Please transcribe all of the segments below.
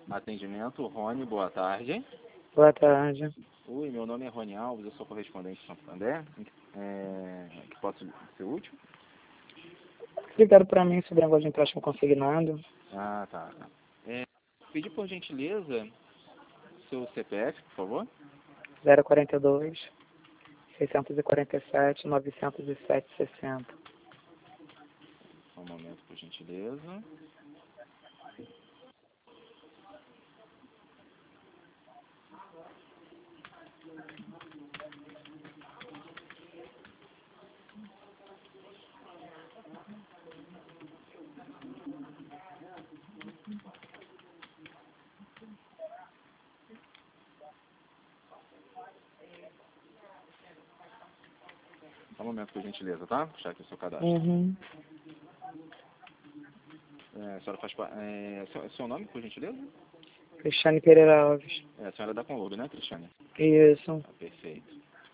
Atendimento, Rony, boa tarde. Boa tarde. Oi, meu nome é Rony Alves, eu sou correspondente de Santander. Que posso ser útil? Ligaram para mim sobre negócio de empréstimo consignado. Ah, tá. Pedir por gentileza seu CPF, por favor. 042 647 907 60. Só um momento, por gentileza. Só um momento, por gentileza, tá? Puxar aqui o seu cadastro. Uhum. A senhora faz parte... seu nome, por gentileza? Cristiane Pereira Alves. A senhora é da Conlube, né, Cristiane? Isso. Perfeito.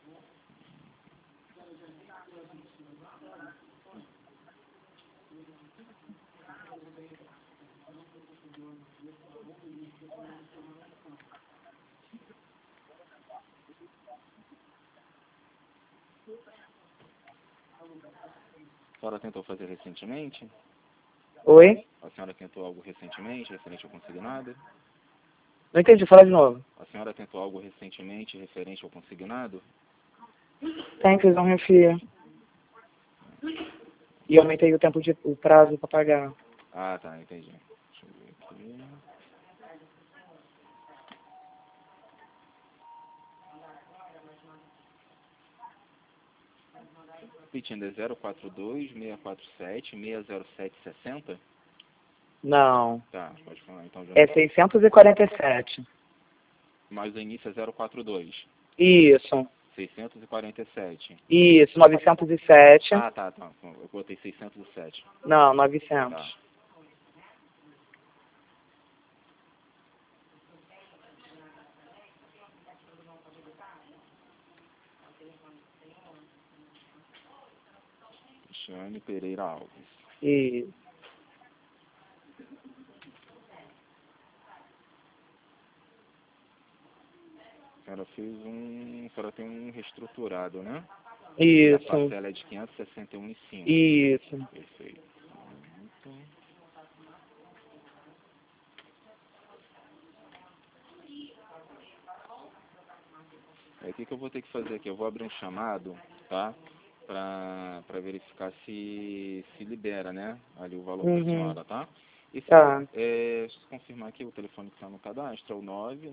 A senhora tentou fazer recentemente? Oi? A senhora tentou algo recentemente, referente ao consignado? Não entendi, fala de novo. A senhora tentou algo recentemente, referente ao consignado? Tem, fiz um refil. E aumentei o prazo para pagar. Ah, tá, entendi. Deixa eu ver aqui. Pedindo é 042-647-607-60? Não. Tá, pode falar então. É 647. Mas o início é 042. Isso. 647. Isso, 907. Ah, tá. Eu botei 607. Não, 900. Tá. Cristiane Pereira Alves. Isso. A senhora a senhora tem um reestruturado, né? Isso. A parcela é de 561,5. Isso. Perfeito. O que eu vou ter que fazer aqui? Eu vou abrir um chamado, tá? Para verificar se libera, né? Ali o valor da senhora, tá? Tá. Deixa eu confirmar aqui o telefone que está no cadastro, é o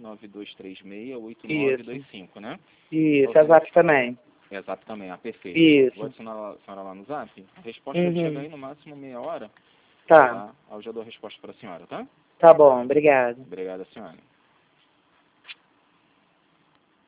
99236-8925, né? Isso, é Zap também. É Zap também, perfeito. Isso. Vou adicionar a senhora lá no Zap. A resposta deve chegar aí no máximo meia hora. Tá. Aí eu já dou a resposta para a senhora, tá? Tá bom, obrigado. Obrigado, senhora.